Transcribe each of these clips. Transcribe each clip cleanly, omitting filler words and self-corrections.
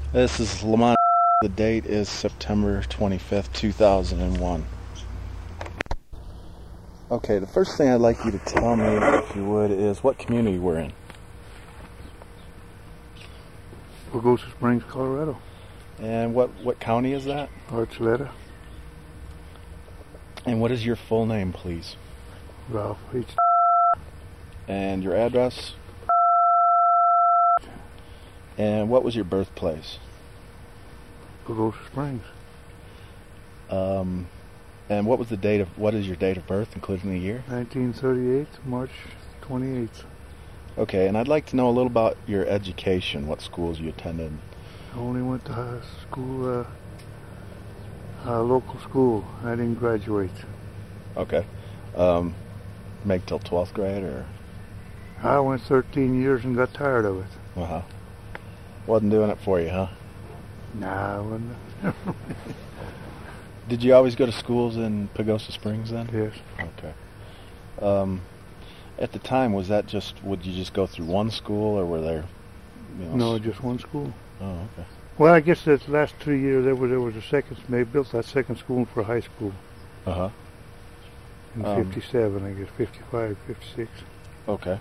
This is Lamont. The date is September 25th, 2001. Okay, the first thing I'd like you to tell me, if you would, is what community we're in. Pagosa Springs, Colorado. And what county is that? Archuleta. And what is your full name, please? Ralph H. And your address? And what was your birthplace? Pagosa Springs. And what is your date of birth, including the year? 1938, March 28th. Okay, and I'd like to know a little about your education, what schools you attended. I only went to high school, local school. I didn't graduate. Okay. Make till 12th grade, or? I went 13 years and got tired of it. Uh-huh. Wasn't doing it for you, huh? Nah, I wasn't. Did you always go to schools in Pagosa Springs then? Yes. Okay. At the time, would you just go through one school, or were there, No, just one school. Oh, okay. Well, I guess the last 3 years there was a second. They built that second school for high school. Uh-huh. In 57, I guess, 55, 56. Okay.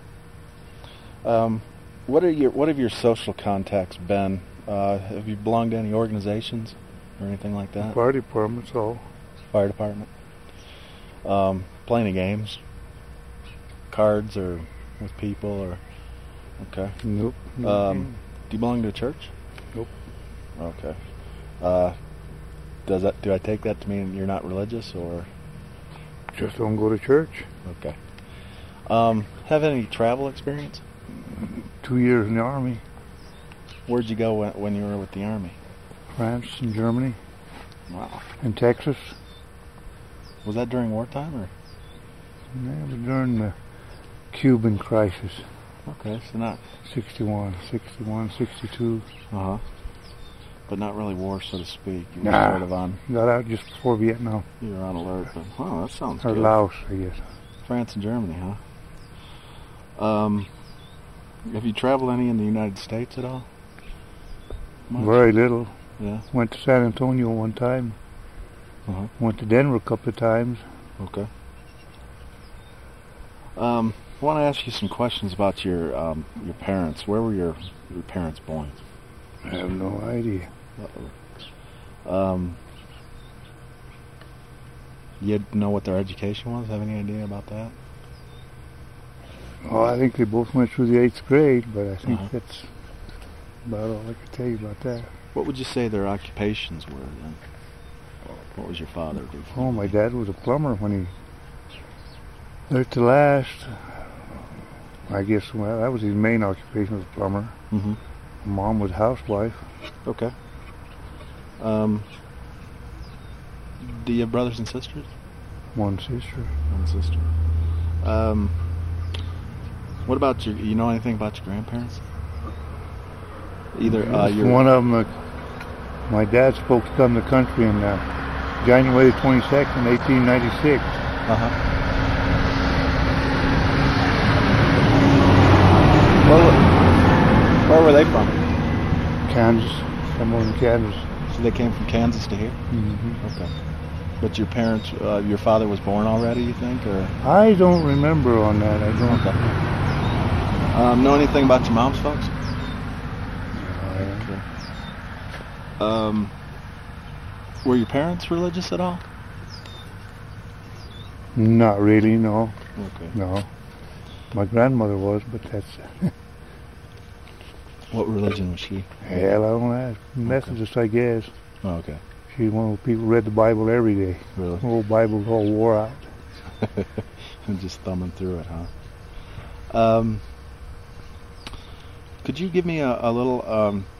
What have your social contacts been? Have you belonged to any organizations or anything like that? Fire department's all. Fire department. Playing any games? Cards or with people or? Okay. Nope. Do you belong to a church? Nope. Okay. Do I take that to mean you're not religious, or? Just don't go to church. Okay. Have any travel experience? 2 years in the Army. Where'd you go when you were with the Army? France and Germany. Wow. And Texas. Was that during wartime, or? Yeah, it was during the Cuban crisis. Okay, so not 61, 62. Uh-huh. But not really war, so to speak. You were Nah. sort of on. Got out just before Vietnam. You were on alert, but that sounds Or good. Laos, I guess. France and Germany, huh? Have you traveled any in the United States at all? Much? Very little. Yeah. Went to San Antonio one time. Uh-huh. Went to Denver a couple of times. Okay. I want to ask you some questions about your parents. Where were your parents born? I have no idea. You know what their education was? Have any idea about that? Oh, I think they both went through the 8th grade, but I think Uh-huh. that's about all I can tell you about that. What would you say their occupations were then? What was your father do? Oh, my dad was a plumber when he lived to last. I guess, well, that was his main occupation, was a plumber. Mm-hmm. Mom was a housewife. Okay. Do you have brothers and sisters? One sister. One sister. What about you know anything about your grandparents? Either your... One of them, my dad spoke to come to the country in January 22nd, 1896. Uh-huh. Where were they from? Kansas. Somewhere in Kansas. So they came from Kansas to here? Mm-hmm. Okay. But your parents, your father was born already, you think, or? I don't remember on that. I don't. Okay. Know anything about your mom's folks? No. Were your parents religious at all? Not really, no. Okay. No. My grandmother was, but that's... What religion was she? Hell, I don't know. Methodist, I guess. Oh, okay. She's one of the people who read the Bible every day. Really? The whole Bible's all wore out. Just thumbing through it, huh? Could you give me a little